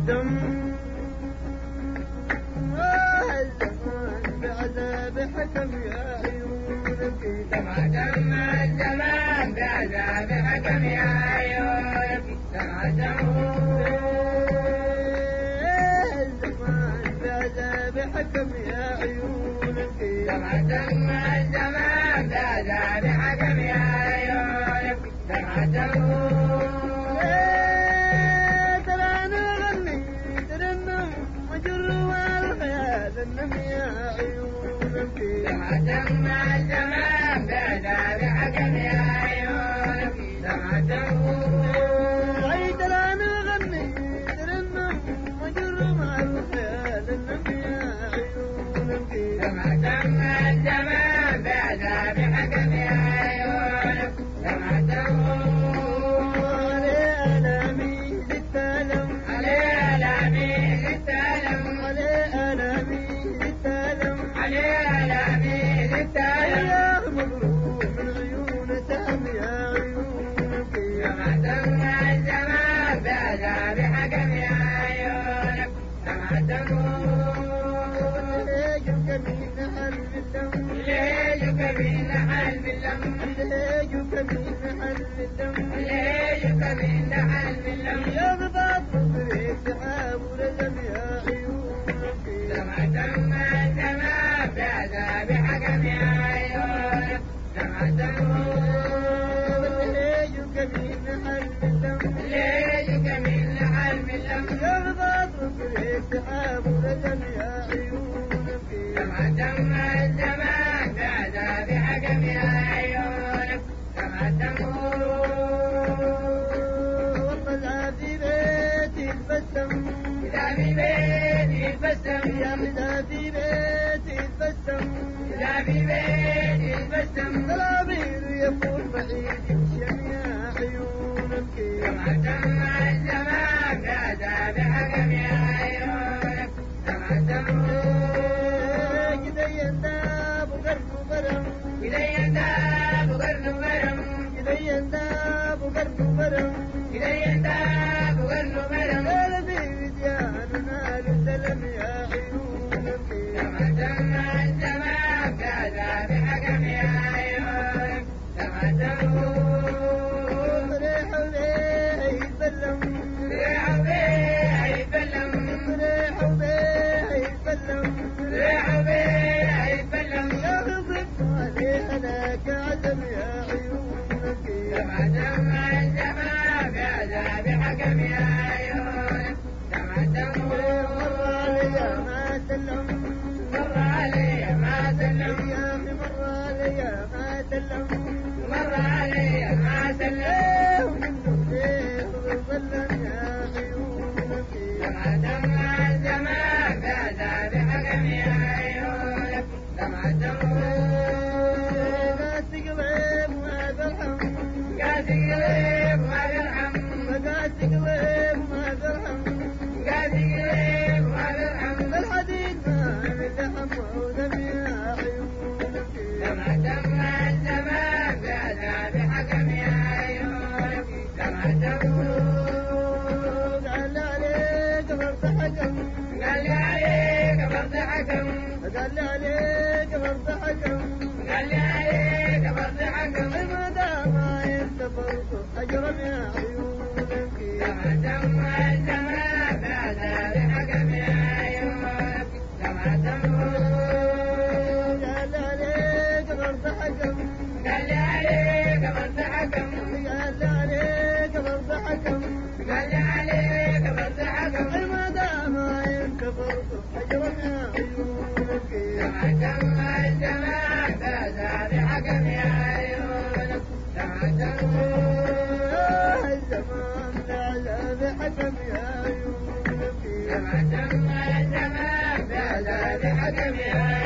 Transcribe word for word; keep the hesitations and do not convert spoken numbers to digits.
الدم الزمان بعذاب حكم يا عيونك دمع دم الزمان بعذاب حكم يا عيونك دمع دم الزمان بعذاب حكم يا عيونك دمع دم الزمان بعذاب حكم يا عيونك دمع دم يا عيونك دمع دم الزمان بعذاب حكم يا عيونك دمع دم عيد انا اغني ترنم واجر مع الخيال النم يا عيونك دمع دم الزمان بعذاب حكم يا عيونك دمع دم علي الامي للتالم علي الامي للتالم علي الامي علي الامي للتالم يا مبروك من عيون سام يا عيونك دمع دم الزمان بعذاب حكم يا عيونك دمع دم ليجك من حلب الدم ليجك من حلب اللم ليجك من حلب الدم ليجك من حلب اللم يغضب صدري سحاب ولدم يا عيونك دمع دم الزمان بعذاب حكم يا عيونك دمع دم ليجك من حلب الدم ليجك من حلب اللم يغضب صدري سحاب ولدم يا عيونك دمع دم الزمان بعذاب حكم يا عيونك دمع دم والله العافي بيتي تبسم إذا في بيتي تبسم يا إذا في بيتي تبسم إذا في بيتي تبسم طلابير يفور بعيد يمشم يا عيونك دمع دم الزمان بعذاب حكم يا عيونك دمع دم كده ينداب وقرب وبرم إذا ينداب وقرن وبرم كده ينداب وقرب وبرم إذا ينداب وقرن وبرم قال في ودياننا للسلم يا عيونك دمع دم الزمان بعذاب حكم يا عيونك دمع دم فريح وبيه يتبلم ريح بيه يتبلم فريح وبيه يتبلم ريح بيه يتبلم يغضب عليه هلاك عدم يا عيونك دمع دم الزمان بعذاب حكم يا عيونك دمع دم مر علي ما سلم مر علي ما سلم يا أخي مر علي ما سلم مر علي ما سلم ومنه ليه ظلم يا عيونك دمع دم الزمان بعذاب حكم يا عيونك دمع دم قاسي قلب ما برحم قاسي قلب ما يرحم قاسي قلب ما برحم قاسي قلب ما يرحم الحديد ما من لحم ودم يا عيونك دمع دم الزمان بعذاب حكم يا عيونك دمع دم قال عليك فرد حكم قال لي عليك فرد حكم قال عليك فرد حكم قال لي عليك فرد حكم ما دام ينتظرت اجرم يا عيونك دمع دم الزمان بعذاب حكم يا عيونك دمع دم قال عليك فرد حكم قال لي عليك فرد حكم قال عليك فرد حكم قال لي عليك فرد حكم ما دام ينتظرت اجرم يا عيونك دمع دم الزمان بعذاب حكم يا عيونك دمع دم الزمان بعذاب حكم يا عيونك دمع دم الزمان بعذاب حكم يا